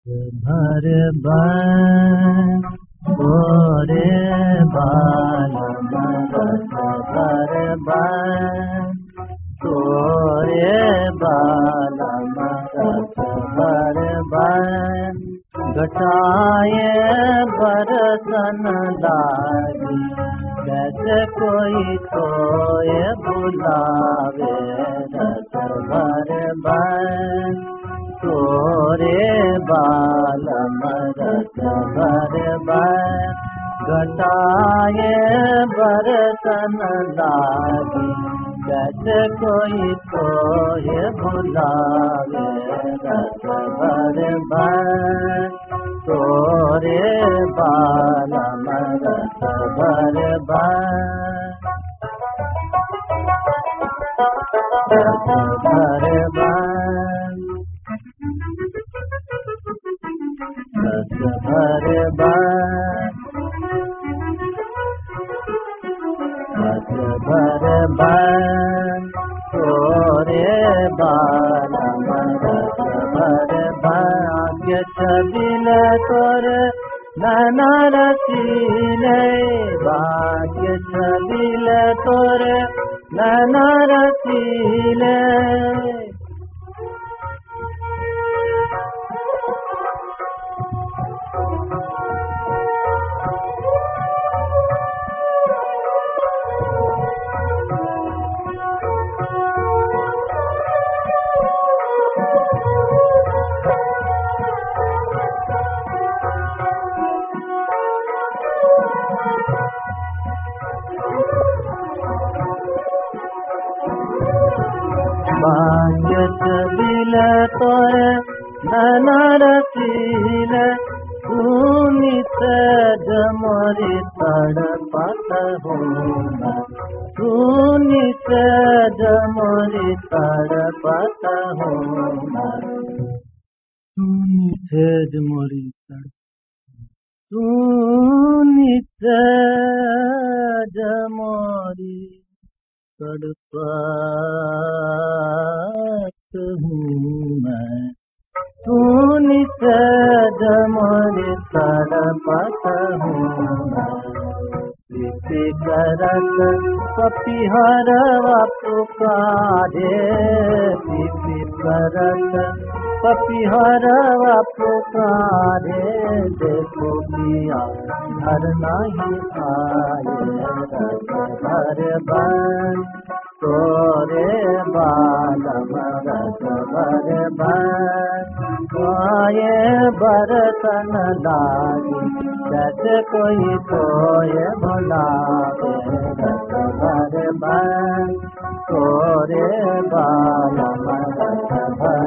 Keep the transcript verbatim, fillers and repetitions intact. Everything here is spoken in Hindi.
भर बन गोरे बालम रस भर बन गोरे बालम रस भर बन घटाए बरसन लागी कैसे कोई सोए बुलावे रस भर बन तोरे बालम रस भर बन घटाए बरसन लागी कैसे कोई सोए बुलावे रस भर बन तोरे बालम रस भर बन रस भर बन रस भर बन रस भर बन तोरे बालम रस भर बन छबिल तोरे नैना रसीले भाग्य छबिल तोरे नैना रसीले भाग्य छबिल तोरे नैना रसीले सुनित जमोरी तड़पत हूँ सुनित जमोरी तड़पत हूँ सुनित जमोरी सुनित जमोरी तड़पत हूँ मैं सुनित जमोरी तड़पत हूँ प्रीति करत पपिहरवा पुकारे प्रीति करत पपिहरवा पुकारे देखो पिया घर नहीं आए रस भर बन तोरे बालम रस भर बन आए बरसन लागी कैसे कोई सोए बुलावे रस भर बन तोरे बालम रस भर